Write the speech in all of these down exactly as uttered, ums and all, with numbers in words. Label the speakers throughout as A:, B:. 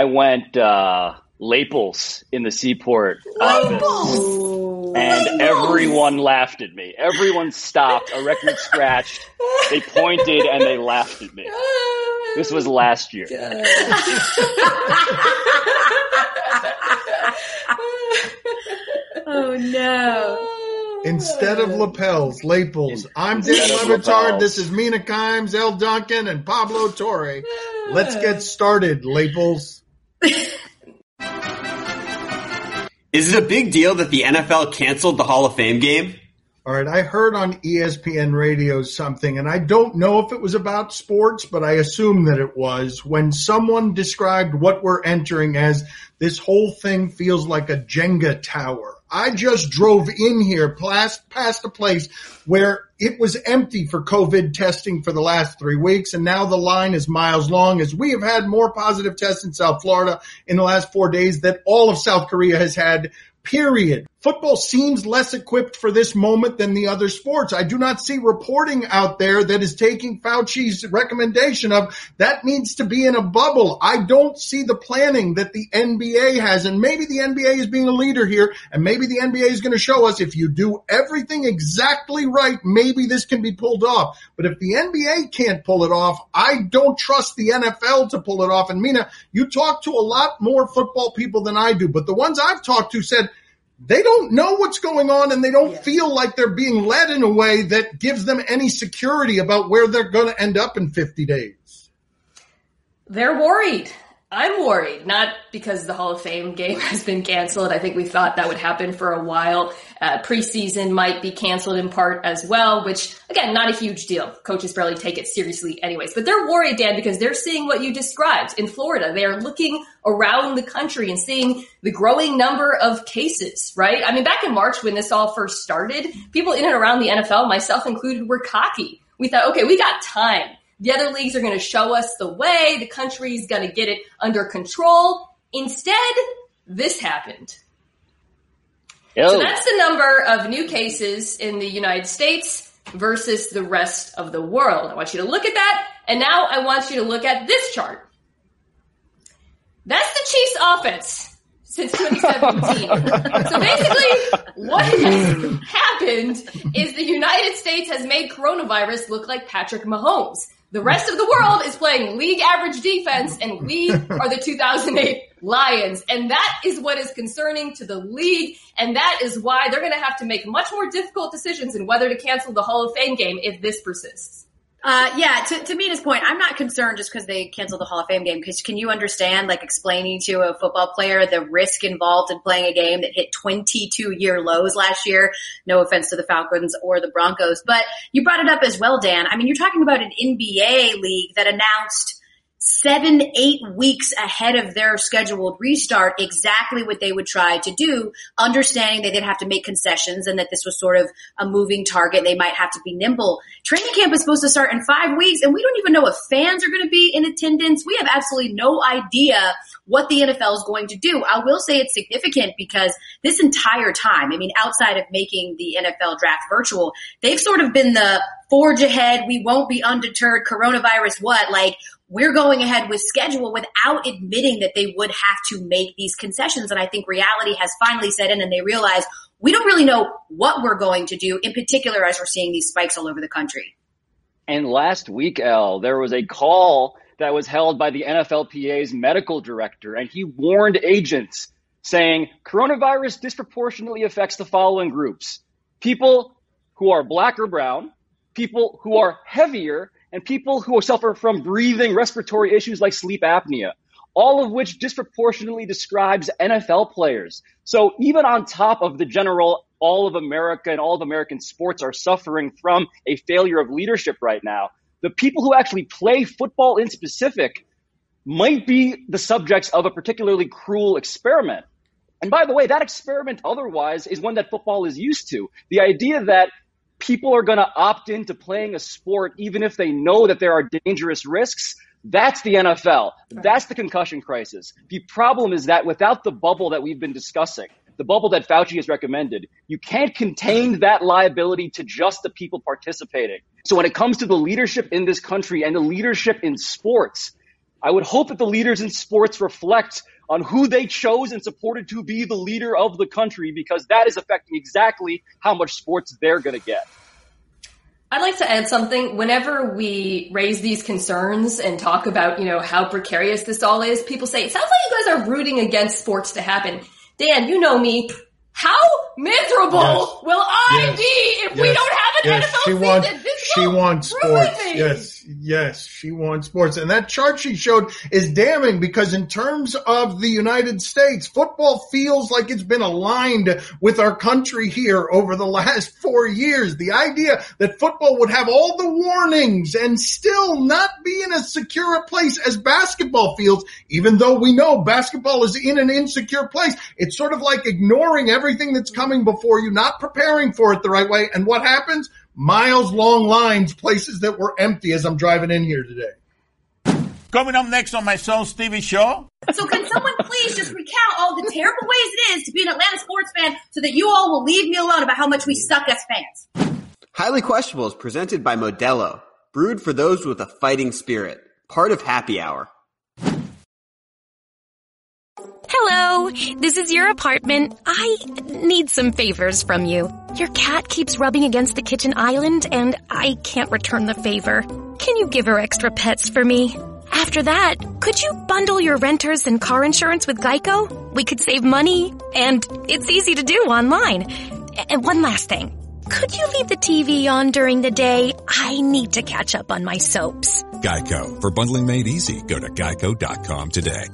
A: I went uh, Laples in the Seaport office, and everyone laughed at me. Everyone stopped, a record scratched. They pointed and they laughed at me. This was last year.
B: Oh, no.
C: Instead of lapels, Laples. I'm Dan Levitard. This is Mina Kimes, El Duncan, and Pablo Torre. Let's get started, Laples.
D: Is it a big deal that the N F L canceled the Hall of Fame game?
C: All right, I heard on E S P N Radio something, and I don't know if it was about sports, but I assume that it was, when someone described what we're entering as this whole thing feels like a Jenga tower. I just drove in here past, past a place where it was empty for COVID testing for the last three weeks, and now the line is miles long as we have had more positive tests in South Florida in the last four days than all of South Korea has had, period. Football seems less equipped for this moment than the other sports. I do not see reporting out there that is taking Fauci's recommendation of that needs to be in a bubble. I don't see the planning that the N B A has, and maybe the N B A is being a leader here, and maybe the N B A is going to show us if you do everything exactly right, maybe this can be pulled off. But if the N B A can't pull it off, I don't trust the N F L to pull it off. And Mina, you talk to a lot more football people than I do, but the ones I've talked to said they don't know what's going on, and they don't yeah. feel like they're being led in a way that gives them any security about where they're going to end up in fifty days.
B: They're worried. I'm worried, not because the Hall of Fame game has been canceled. I think we thought that would happen for a while. Uh, preseason might be canceled in part as well, which, again, not a huge deal. Coaches barely take it seriously anyways. But they're worried, Dan, because they're seeing what you described in Florida. They are looking around the country and seeing the growing number of cases, right? I mean, back in March when this all first started, people in and around the N F L, myself included, were cocky. We thought, okay, we got time. The other leagues are going to show us the way. The country's going to get it under control. Instead, this happened. Yo. So that's the number of new cases in the United States versus the rest of the world. I want you to look at that. And now I want you to look at this chart. That's the Chiefs' offense since twenty seventeen. So basically, what has happened is the United States has made coronavirus look like Patrick Mahomes. The rest of the world is playing league average defense, and we are the two thousand eight Lions. And that is what is concerning to the league, and that is why they're going to have to make much more difficult decisions in whether to cancel the Hall of Fame game if this persists.
E: Uh, yeah, to, to Mina's point, I'm not concerned just because they canceled the Hall of Fame game. Because can you understand, like, explaining to a football player the risk involved in playing a game that hit twenty-two year lows last year? No offense to the Falcons or the Broncos. But you brought it up as well, Dan. I mean, you're talking about an N B A league that announced seven, eight weeks ahead of their scheduled restart exactly what they would try to do, understanding they did have to make concessions and that this was sort of a moving target. They might have to be nimble. Training camp is supposed to start in five weeks, and we don't even know if fans are going to be in attendance. We have absolutely no idea what the N F L is going to do. I will say it's significant because this entire time, I mean, outside of making the N F L draft virtual, they've sort of been the forge ahead, we won't be undeterred, coronavirus what, like, we're going ahead with schedule without admitting that they would have to make these concessions. And I think reality has finally set in and they realize we don't really know what we're going to do, in particular as we're seeing these spikes all over the country.
A: And last week, El, there was a call that was held by the N F L P A's medical director, and he warned agents saying coronavirus disproportionately affects the following groups: people who are black or brown, people who are heavier, and people who suffer from breathing respiratory issues like sleep apnea, all of which disproportionately describes N F L players. So even on top of the general, all of America and all of American sports are suffering from a failure of leadership right now, the people who actually play football in specific might be the subjects of a particularly cruel experiment. And by the way, that experiment otherwise is one that football is used to. The idea that people are going to opt into playing a sport even if they know that there are dangerous risks, that's the N F L. That's the concussion crisis. The problem is that without the bubble that we've been discussing, the bubble that Fauci has recommended, you can't contain that liability to just the people participating. So when it comes to the leadership in this country and the leadership in sports, I would hope that the leaders in sports reflect on who they chose and supported to be the leader of the country, because that is affecting exactly how much sports they're going to get.
B: I'd like to add something. Whenever we raise these concerns and talk about, you know, how precarious this all is, people say, it sounds like you guys are rooting against sports to happen. Dan, you know me. How miserable
C: yes.
B: will I
C: yes.
B: be if
C: yes.
B: we don't have an
C: yes.
B: N F L
C: she
B: season?
C: wants,
B: This
C: she wants sports.
B: Me.
C: Yes, yes, she wants sports. And that chart she showed is damning, because in terms of the United States, football feels like it's been aligned with our country here over the last four years. The idea that football would have all the warnings and still not be in as secure a place as basketball feels, even though we know basketball is in an insecure place. It's sort of like ignoring everything that's coming before you, not preparing for it the right way. And what happens? Miles long lines, places that were empty as I'm driving in here today.
F: Coming up next on my son Stevie Show.
E: So can someone please just recount all the terrible ways it is to be an Atlanta sports fan so that you all will leave me alone about how much we suck as fans?
D: Highly Questionable is presented by Modelo, brewed for those with a fighting spirit. Part of Happy Hour.
G: Hello, this is your apartment. I need some favors from you. Your cat keeps rubbing against the kitchen island, and I can't return the favor. Can you give her extra pets for me? After that, could you bundle your renters and car insurance with Geico? We could save money, and it's easy to do online. And one last thing. Could you leave the T V on during the day? I need to catch up on my soaps.
H: Geico. For bundling made easy, go to geico dot com today.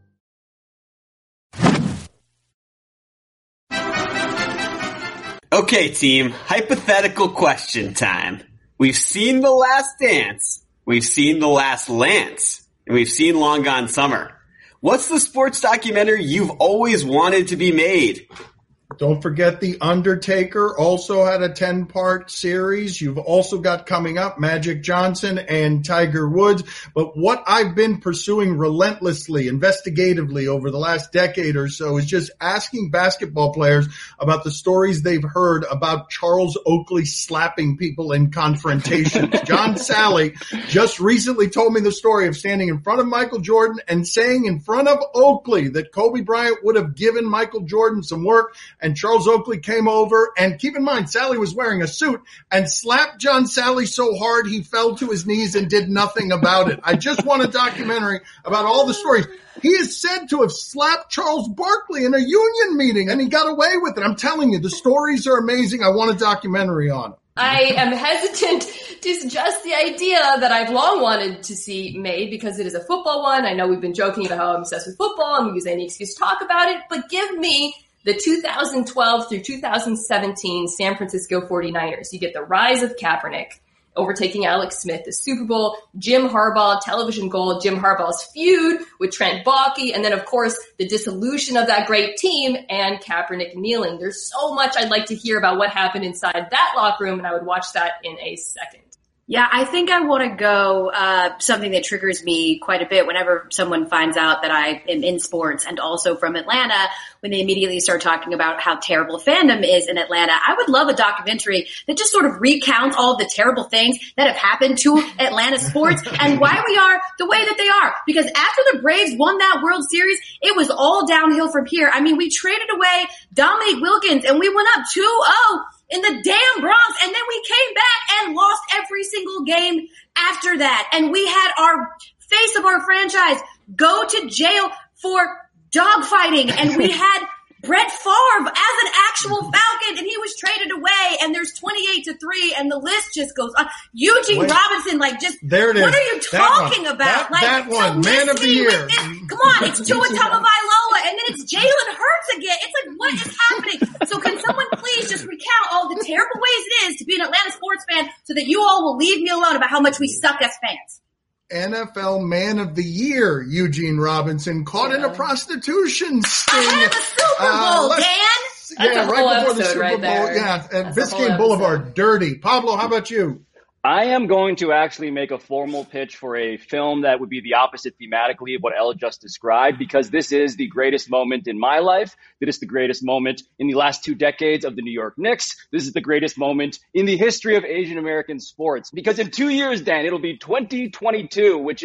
D: Okay, team, hypothetical question time. We've seen The Last Dance, we've seen The Last Lance, and we've seen Long Gone Summer. What's the sports documentary you've always wanted to be made?
C: Don't forget The Undertaker also had a ten-part series. You've also got coming up Magic Johnson and Tiger Woods. But what I've been pursuing relentlessly, investigatively over the last decade or so is just asking basketball players about the stories they've heard about Charles Oakley slapping people in confrontations. John Sally just recently told me the story of standing in front of Michael Jordan and saying in front of Oakley that Kobe Bryant would have given Michael Jordan some work, and Charles Oakley came over, and keep in mind, Sally was wearing a suit, and slapped John Sally so hard he fell to his knees and did nothing about it. I just want a documentary about all the stories. He is said to have slapped Charles Barkley in a union meeting, and he got away with it. I'm telling you, the stories are amazing. I want a documentary on it.
B: I am hesitant to suggest the idea that I've long wanted to see made because it is a football one. I know we've been joking about how I'm obsessed with football and we use any excuse to talk about it, but give me the two thousand twelve through two thousand seventeen San Francisco forty-niners. You get the rise of Kaepernick overtaking Alex Smith, the Super Bowl, Jim Harbaugh, television gold, Jim Harbaugh's feud with Trent Baalke, and then, of course, the dissolution of that great team and Kaepernick kneeling. There's so much I'd like to hear about what happened inside that locker room, and I would watch that in a second.
E: Yeah, I think I want to go uh, something that triggers me quite a bit whenever someone finds out that I am in sports and also from Atlanta, when they immediately start talking about how terrible fandom is in Atlanta. I would love a documentary that just sort of recounts all the terrible things that have happened to Atlanta sports and why we are the way that they are. Because after the Braves won that World Series, it was all downhill from here. I mean, we traded away Dominique Wilkins and we went up two oh in the damn Bronx, and then we came back and lost every single game after that. And we had our face of our franchise go to jail for dogfighting, and we had Brett Favre as an actual Falcon, and he was traded away, and there's twenty-eight to three, and the list just goes on. Eugene Wait, Robinson, like, just,
C: there it is.
E: What are you talking
C: that
E: about?
C: That,
E: like,
C: that one,
E: so
C: man of the year.
E: Come on, it's Tua Tagovailoa, and then it's Jalen Hurts again. It's like, what is happening? So can someone please just recount all the terrible ways it is to be an Atlanta sports fan so that you all will leave me alone about how much we suck as fans?
C: N F L Man of the Year, Eugene Robinson, caught yeah. in a prostitution sting.
E: Ahead of the Super Bowl, uh, Dan.
B: That's
C: yeah,
B: a
C: right
B: whole
C: before the Super
B: right
C: Bowl.
B: there.
C: Yeah, and
B: That's
C: Biscayne Boulevard, dirty. Pablo, how about you?
A: I am going to actually make a formal pitch for a film that would be the opposite thematically of what Elle just described, because this is the greatest moment in my life. It is the greatest moment in the last two decades of the New York Knicks. This is the greatest moment in the history of Asian American sports, because in two years, Dan, it'll be twenty twenty-two, which is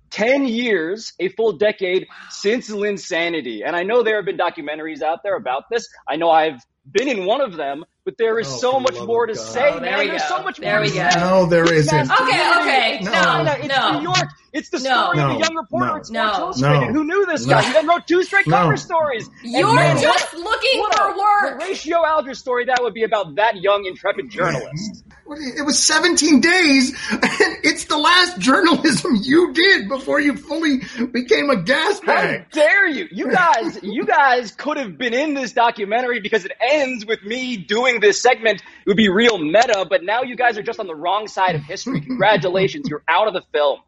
A: ten years, a full decade since Linsanity. And I know there have been documentaries out there about this. I know I've been in one of them, but there is
C: Oh,
A: so
C: for
A: much
C: the love
A: more
C: of
A: to
C: God.
A: say,
B: Oh, there
A: man.
B: we
A: There's
B: go.
A: so much
B: There
A: more
B: we
A: to
B: go.
A: say.
C: No, there isn't.
B: Okay, okay,
C: No.
B: no,
A: China, it's
B: no.
A: New York. It's the
B: No.
A: story of
C: No.
A: the young reporter
C: No.
A: at Sports
B: No.
A: Illustrated.
C: No.
A: Who knew this
C: No.
A: guy? He then wrote two straight
C: No.
A: cover stories.
B: You're
A: man,
B: just
A: what-
B: looking
A: what
B: for
A: a
B: work.
A: Horatio Alger story that would be about that young, intrepid journalist.
C: It was seventeen days, and it's the last journalism you did before you fully became a gas
A: How
C: bag.
A: dare you? You guys, you guys could have been in this documentary because it ends with me doing this segment. It would be real meta, but now you guys are just on the wrong side of history. Congratulations, you're out of the film.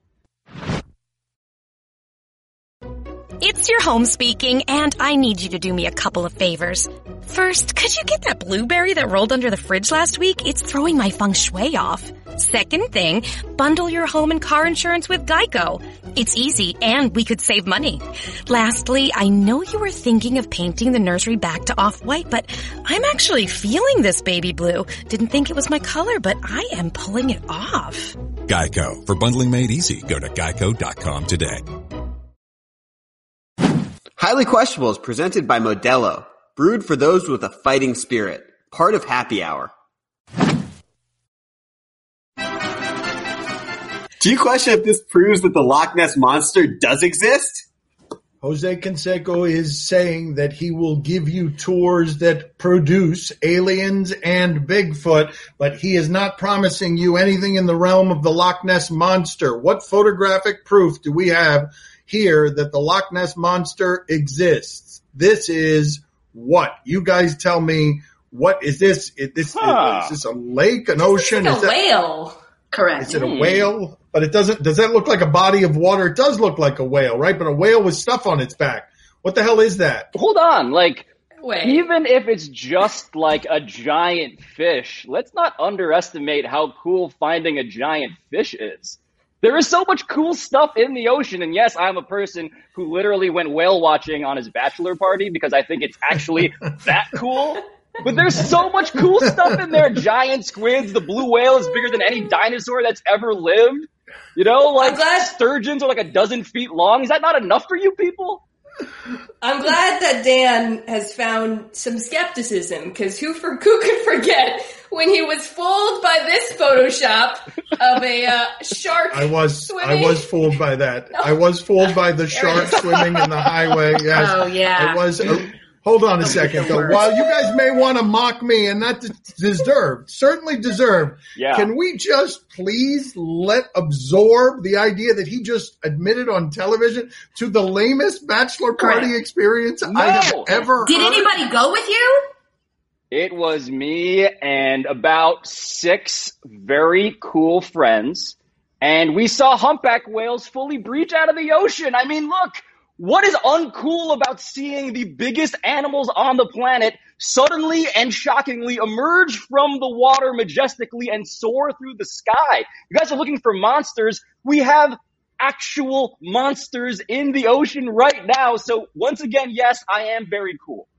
G: It's your home speaking, and I need you to do me a couple of favors. First, could you get that blueberry that rolled under the fridge last week? It's throwing my feng shui off. Second thing, bundle your home and car insurance with Geico. It's easy, and we could save money. Lastly, I know you were thinking of painting the nursery back to off-white, but I'm actually feeling this baby blue. Didn't think it was my color, but I am pulling it off.
H: Geico. For bundling made easy, go to geico dot com today.
D: Highly Questionable is presented by Modelo, brewed for those with a fighting spirit, part of Happy Hour. Do you question if this proves that the Loch Ness Monster does exist?
C: Jose Canseco is saying that he will give you tours that produce aliens and Bigfoot, but he is not promising you anything in the realm of the Loch Ness Monster. What photographic proof do we have here that the Loch Ness Monster exists? This is what? You guys tell me, what is this? Is this,
A: Huh.
C: is this a lake, an ocean?
B: It's
C: Is
B: like a
C: that-
B: whale.
E: Correct.
C: Is it a whale? But it doesn't, does that look like a body of water? It does look like a whale, right? But a whale with stuff on its back. What the hell is that?
A: Hold on, like,
B: Wait.
A: even if it's just like a giant fish, let's not underestimate how cool finding a giant fish is. There is so much cool stuff in the ocean, and yes, I'm a person who literally went whale watching on his bachelor party because I think it's actually that cool. But there's so much cool stuff in there. Giant squids, the blue whale is bigger than any dinosaur that's ever lived. You know, like
B: I'm glad-
A: sturgeons are like a dozen feet long. Is that not enough for you people?
B: I'm glad that Dan has found some skepticism, because who, for, who could forget when he was fooled by this Photoshop of a uh, shark
C: I was
B: swimming?
C: I was fooled by that. I was fooled by the shark swimming in the highway. Yes.
E: Oh, yeah.
C: I was. Uh, hold on a second, though. While you guys may want to mock me, and not de- deserved, certainly deserved,
A: Yeah.
C: can we just please let absorb the idea that he just admitted on television to the lamest bachelor party
E: Correct.
C: experience I
A: No.
C: have ever
E: Did
C: heard?
E: anybody go with you?
A: It was me and about six very cool friends, and we saw humpback whales fully breach out of the ocean. I mean, look, what is uncool about seeing the biggest animals on the planet suddenly and shockingly emerge from the water majestically and soar through the sky? You guys are looking for monsters. We have actual monsters in the ocean right now. So once again, yes, I am very cool.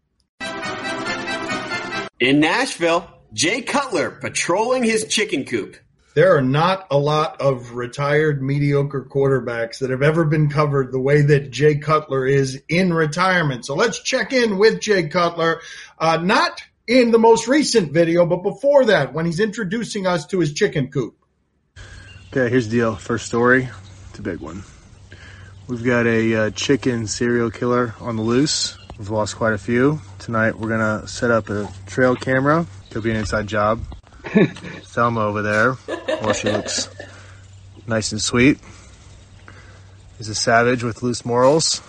D: In Nashville, Jay Cutler patrolling his chicken coop.
C: There are not a lot of retired mediocre quarterbacks that have ever been covered the way that Jay Cutler is in retirement. So let's check in with Jay Cutler, uh, not in the most recent video, but before that, when he's introducing us to his chicken coop.
I: Okay, here's the deal. First story, it's a big one. We've got a uh, chicken serial killer on the loose. We've lost quite a few. Tonight we're going to set up a trail camera. Could be an inside job. Thelma over there, well, she looks nice and sweet, is a savage with loose morals.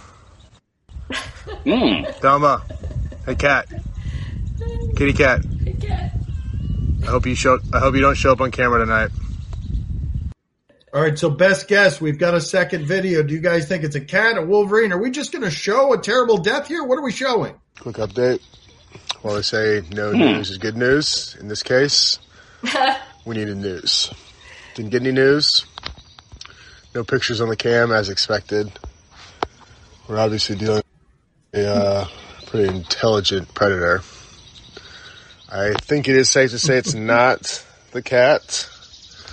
A: Mm.
I: Thelma, hey cat, kitty cat. I hope you show. I hope you don't show up on camera tonight.
C: All right, so best guess, we've got a second video. Do you guys think it's a cat, a Wolverine? Are we just going to show a terrible death here? What are we showing?
I: Quick update. Well, they say no news is good news. In this case, we needed news. Didn't get any news. No pictures on the cam as expected. We're obviously dealing with a uh, pretty intelligent predator. I think it is safe to say it's not the cat.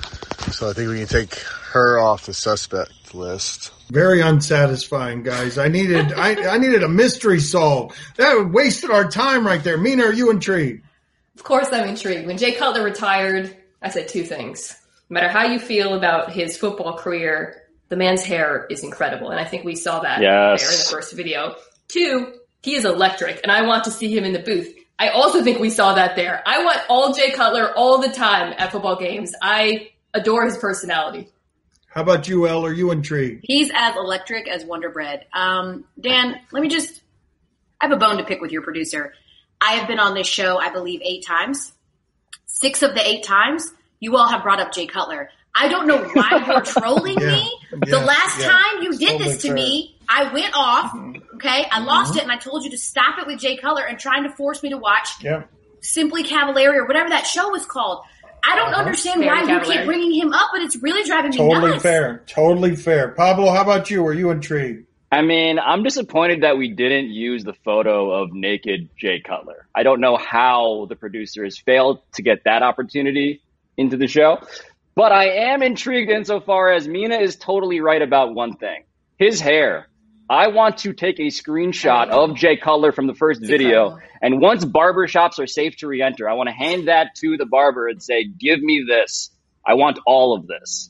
I: So I think we can take her off the suspect list.
C: Very unsatisfying, guys. I needed I, I needed a mystery solved. That wasted our time right there. Mina, are you intrigued?
B: Of course I'm intrigued. When Jay Cutler retired, I said two things. No matter how you feel about his football career, the man's hair is incredible. And I think we saw that
A: yes.
B: there in the first video. Two, he is electric, and I want to see him in the booth. I also think we saw that there. I want all Jay Cutler all the time at football games. I adore his personality.
C: How about you, Elle? Are you intrigued?
E: He's as electric as Wonder Bread. Um, Dan, let me just – I have a bone to pick with your producer. I have been on this show, I believe, eight times. Six of the eight times, you all have brought up Jay Cutler. I don't know why you're trolling
C: yeah,
E: me.
C: yeah,
E: the last
C: yeah.
E: time you did
C: Totally
E: this to
C: fair.
E: me, I went off, okay? I lost
C: Mm-hmm.
E: it, and I told you to stop it with Jay Cutler and trying to force me to watch
C: Yeah.
E: Simply Cavallari or whatever that show was called. I don't
C: Uh-huh.
E: understand
B: Very
E: why you
B: Cavallari.
E: keep bringing him up, but it's really driving me
C: Totally
E: nuts.
C: fair. Totally fair. Pablo, how about you? Are you intrigued?
A: I mean, I'm disappointed that we didn't use the photo of naked Jay Cutler. I don't know how the producers failed to get that opportunity into the show. But I am intrigued insofar as Mina is totally right about one thing. His hair. I want to take a screenshot of Jay Cutler from the first video.
B: incredible.
A: And once barbershops are safe to re-enter, I want to hand that to the barber and say, give me this. I want all of this.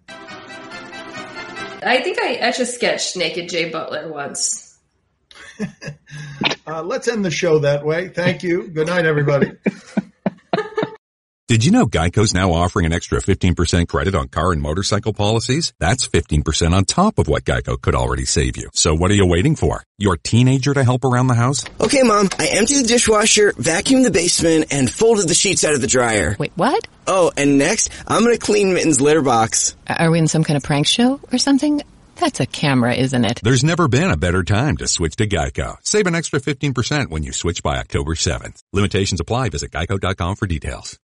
B: I think I etch-a-sketched naked Jay Butler once.
C: Uh, let's end the show that way. Thank you. Good night, everybody.
H: Did you know Geico's now offering an extra fifteen percent credit on car and motorcycle policies? That's fifteen percent on top of what Geico could already save you. So what are you waiting for? Your teenager to help around the house?
J: Okay, Mom, I emptied the dishwasher, vacuumed the basement, and folded the sheets out of the dryer.
K: Wait, what?
J: Oh, and next, I'm gonna clean Mitten's litter box.
K: Are we in some kind of prank show or something? That's a camera, isn't it?
H: There's never been a better time to switch to Geico. Save an extra fifteen percent when you switch by October seventh. Limitations apply. Visit geico dot com for details.